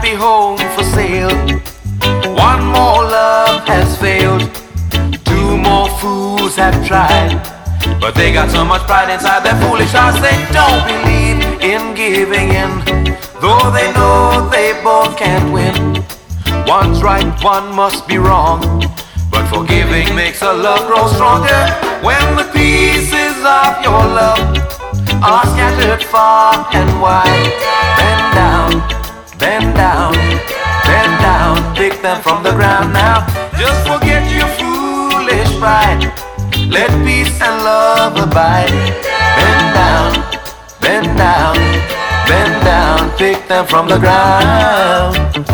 happy home for sale. One more love has failed. Two more fools have tried, but they got so much pride inside their foolish hearts they don't believe in giving in, though they know they both can't win. One's right, one must be wrong, but forgiving makes a love grow stronger. When the pieces of your love are scattered far and wide, bend down, bend down, bend down, pick them from the ground now. Just forget your foolish pride, let peace and love abide. Bend down, bend down, bend down, pick them from the ground.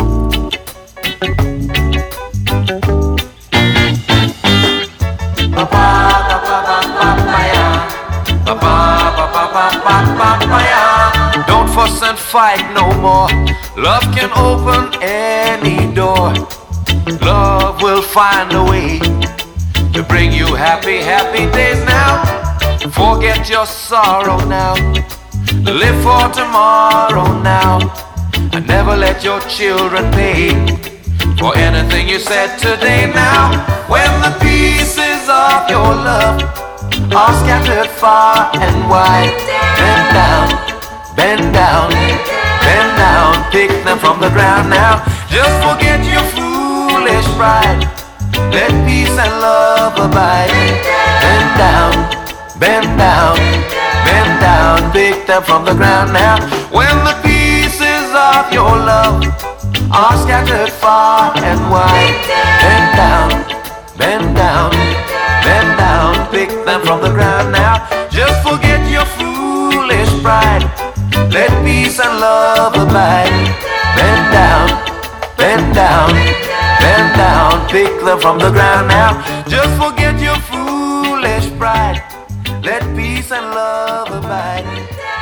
Don't fuss and fight no more. Love can open any door. Love will find a way to bring you happy, happy days now. Forget your sorrow now. Live for tomorrow now. And never let your children pay for anything you said today now. When the pieces of your love are scattered far and wide, bend down, bend down, bend down, pick them from the ground now. Just forget your foolish pride, let peace and love abide. Bend down, bend down, bend down, pick them from the ground now. When the pieces of your love are scattered far and wide, bend down, bend down, bend down, pick them from the ground now. Just forget your foolish pride, let peace and love abide. Bend down, bend down, bend down, pick them from the ground now. Just forget your foolish pride, let peace and love abide.